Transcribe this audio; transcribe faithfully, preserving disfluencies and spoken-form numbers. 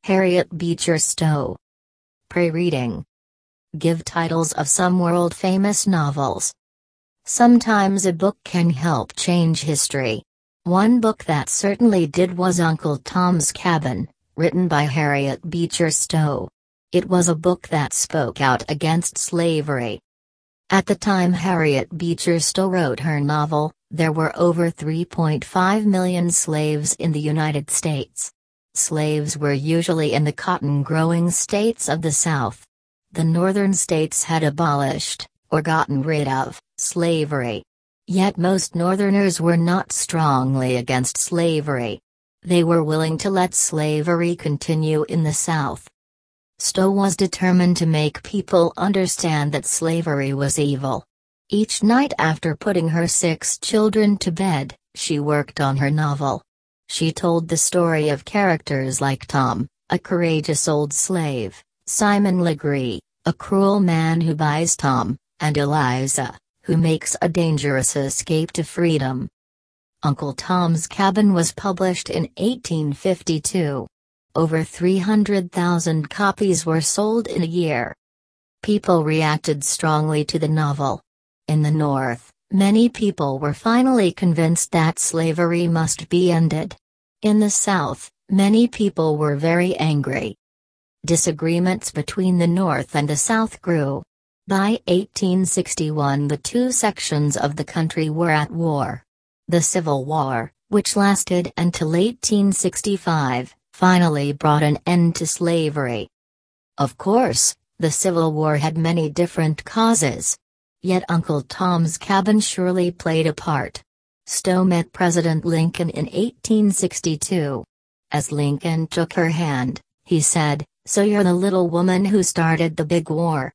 Harriet Beecher Stowe. Pre-reading. Give titles of some world-famous novels. Sometimes a book can help change history. One book that certainly did was Uncle Tom's Cabin, written by Harriet Beecher Stowe. It was a book that spoke out against slavery. At the time Harriet Beecher Stowe wrote her novel, there were over three point five million slaves in the United States. Slaves were usually in the cotton-growing states of the South. The northern states had abolished, or gotten rid of, slavery. Yet most Northerners were not strongly against slavery. They were willing to let slavery continue in the South. Stowe was determined to make people understand that slavery was evil. Each night after putting her six children to bed, she worked on her novel. She told the story of characters like Tom, a courageous old slave, Simon Legree, a cruel man who buys Tom, and Eliza, who makes a dangerous escape to freedom. Uncle Tom's Cabin was published in eighteen fifty-two. Over three hundred thousand copies were sold in a year. People reacted strongly to the novel. In the North, many people were finally convinced that slavery must be ended. In the South, many people were very angry. Disagreements between the North and the South grew. By eighteen sixty-one, the two sections of the country were at war. The Civil War, which lasted until eighteen sixty-five, finally brought an end to slavery. Of course, the Civil War had many different causes. Yet Uncle Tom's Cabin surely played a part. Stowe met President Lincoln in eighteen sixty-two. As Lincoln took her hand, he said, "So you're the little woman who started the big war."